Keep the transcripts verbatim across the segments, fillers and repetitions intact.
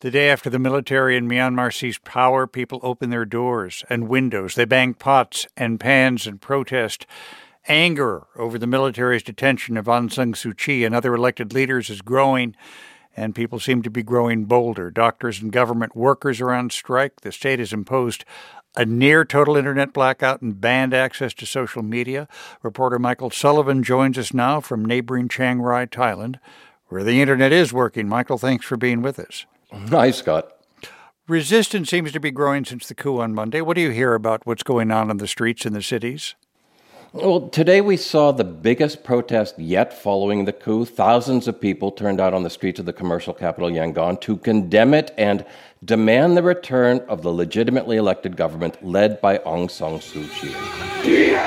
The day after the military in Myanmar seized power, people open their doors and windows. They bang pots and pans and protest. Anger over the military's detention of Aung San Suu Kyi and other elected leaders is growing, and people seem to be growing bolder. Doctors and government workers are on strike. The state has imposed a near-total internet blackout and banned access to social media. Reporter Michael Sullivan joins us now from neighboring Chiang Rai, Thailand, where the internet is working. Michael, thanks for being with us. Hi, Scott. Resistance seems to be growing since the coup on Monday. What do you hear about what's going on in the streets in the cities? Well, today we saw the biggest protest yet following the coup. Thousands of people turned out on the streets of the commercial capital, Yangon, to condemn it and demand the return of the legitimately elected government led by Aung San Suu Kyi.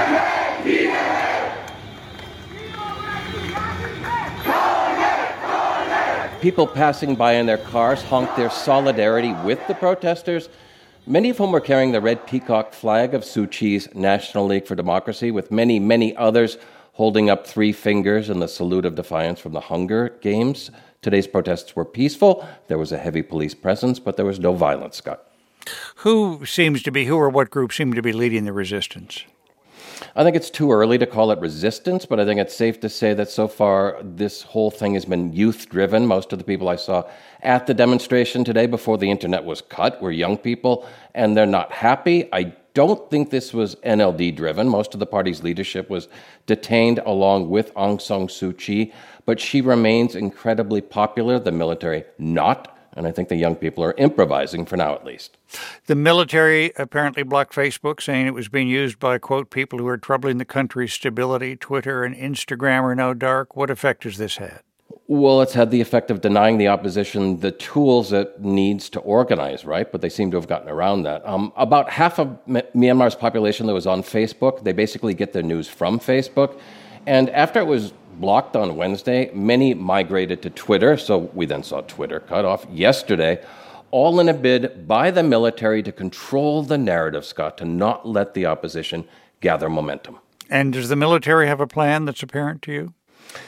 People passing by in their cars honked their solidarity with the protesters, many of whom were carrying the red peacock flag of Suu Kyi's National League for Democracy, with many, many others holding up three fingers in the salute of defiance from the Hunger Games. Today's protests were peaceful. There was a heavy police presence, but there was no violence, Scott. Who seems to be, who or what group seem to be leading the resistance? I think it's too early to call it resistance, but I think it's safe to say that so far this whole thing has been youth-driven. Most of the people I saw at the demonstration today before the internet was cut were young people, and they're not happy. I don't think this was N L D-driven. Most of the party's leadership was detained along with Aung San Suu Kyi, but she remains incredibly popular, the military not. And I think the young people are improvising, for now at least. The military apparently blocked Facebook, saying it was being used by, quote, people who are troubling the country's stability. Twitter and Instagram are now dark. What effect has this had? Well, it's had the effect of denying the opposition the tools it needs to organize, right? But they seem to have gotten around that. Um, about half of M- Myanmar's population that was on Facebook, they basically get their news from Facebook. And after it was blocked on Wednesday, many migrated to Twitter, so we then saw Twitter cut off yesterday, all in a bid by the military to control the narrative, Scott, to not let the opposition gather momentum. And does the military have a plan that's apparent to you?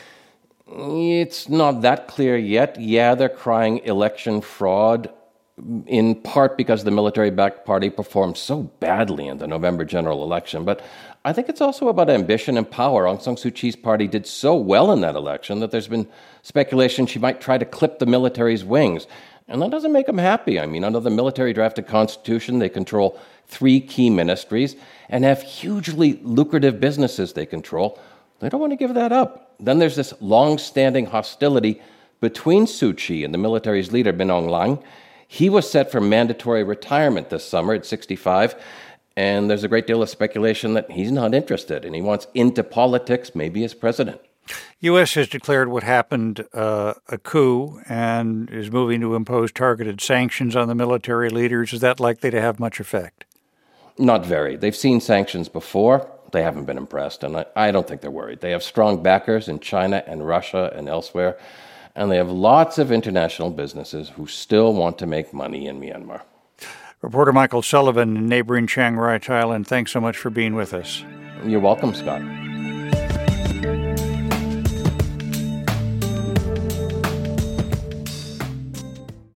It's not that clear yet. Yeah, they're crying election fraud, in part because the military-backed party performed so badly in the November general election. But I think it's also about ambition and power. Aung San Suu Kyi's party did so well in that election that there's been speculation she might try to clip the military's wings. And that doesn't make them happy. I mean, under the military-drafted constitution, they control three key ministries and have hugely lucrative businesses they control. They don't want to give that up. Then there's this long-standing hostility between Suu Kyi and the military's leader, Min Aung Hlaing. He was set for mandatory retirement this summer at sixty-five, and there's a great deal of speculation that he's not interested, and he wants into politics, maybe as president. U S has declared what happened uh, a coup and is moving to impose targeted sanctions on the military leaders. Is that likely to have much effect? Not very. They've seen sanctions before. They haven't been impressed, and I, I don't think they're worried. They have strong backers in China and Russia and elsewhere, and they have lots of international businesses who still want to make money in Myanmar. Reporter Michael Sullivan in neighboring Chiang Rai, Thailand, thanks so much for being with us. You're welcome, Scott.